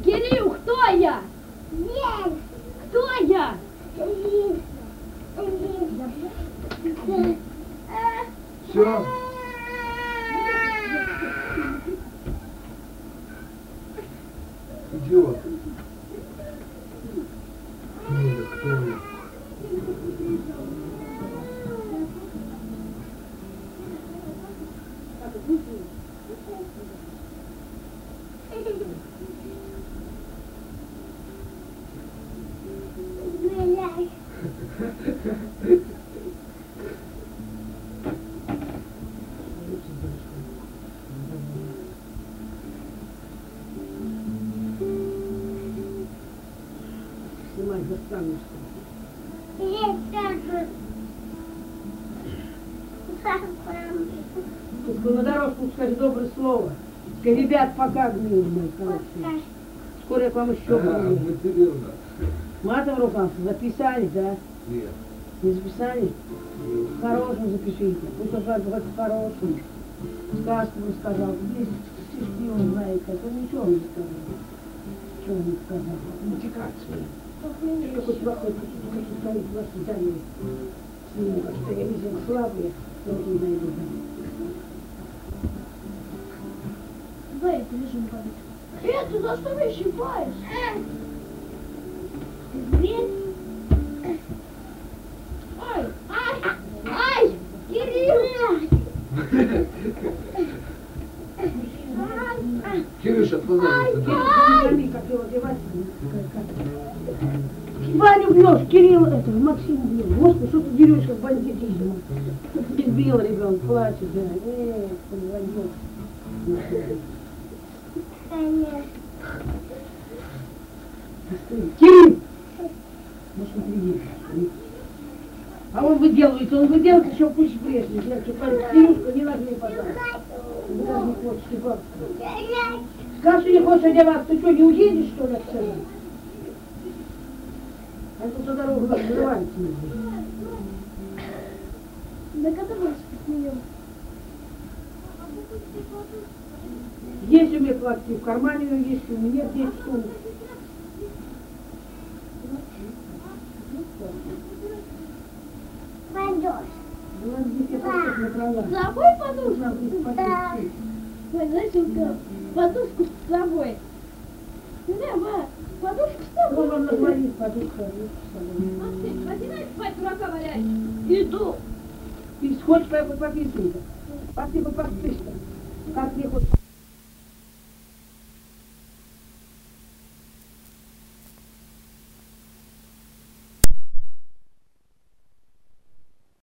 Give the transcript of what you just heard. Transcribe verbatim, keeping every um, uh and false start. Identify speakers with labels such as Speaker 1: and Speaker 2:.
Speaker 1: Кирилл, кто я?
Speaker 2: Нет.
Speaker 1: Кто я?
Speaker 3: Все. Идиот. Миля, кто я?
Speaker 4: Снимай, достанешь. Только на дорожку скажи доброе слово. Скажи, ребят, пока, милые мои хорошие. Скоро я к вам еще приеду. Матом рукам записали, да?
Speaker 3: Нет.
Speaker 4: Не записали?
Speaker 3: Нет.
Speaker 4: Хорошим запишите. Пусть он как хорошим. Сказку рассказал. Здесь стишки он знает, как он ничего не сказал. Ничего не сказал. Мотивация. Я хоть плохой, хоть стоит в воспитании. С ним, что я видел слабые, но не найду.
Speaker 1: Давай, это лежу на победу. Э, ты за что меня щипаешь? Зверь. Ай, ай, ай, Кирилл!
Speaker 3: Кирюша, позови.
Speaker 4: Кирилл, как его девать? Ваню бьешь, Кирилл, это, Максим бил. Господи, что ты дерешься, бандитизм? Избил ребенок, плачет, да. Эх, подводил. Кирилл! Может, он приедет. А он выделывается, он выделывается, еще пусть прежний. Я что, Кирюшка, не надо мне подарок. Ты даже не хочешь, ты бабка. Скажи, что не хочешь одеваться, ты что, не уедешь, что ли, отсюда? А тут за дорогу закрывается.
Speaker 1: Догадывайся, как меня.
Speaker 4: Есть у меня платки, в кармане у меня есть, у меня десять штук.
Speaker 1: С собой подушку? Да. Ой, Настенька, подушку с собой. Да, ма, подушку с
Speaker 4: Ну,
Speaker 1: собой.
Speaker 4: вам назвонит подушка.
Speaker 1: Максим, начинай спать, дурака валять. Иду.
Speaker 4: Ты хочешь пописать? Пошли бы подпишешь. Как мне хоть...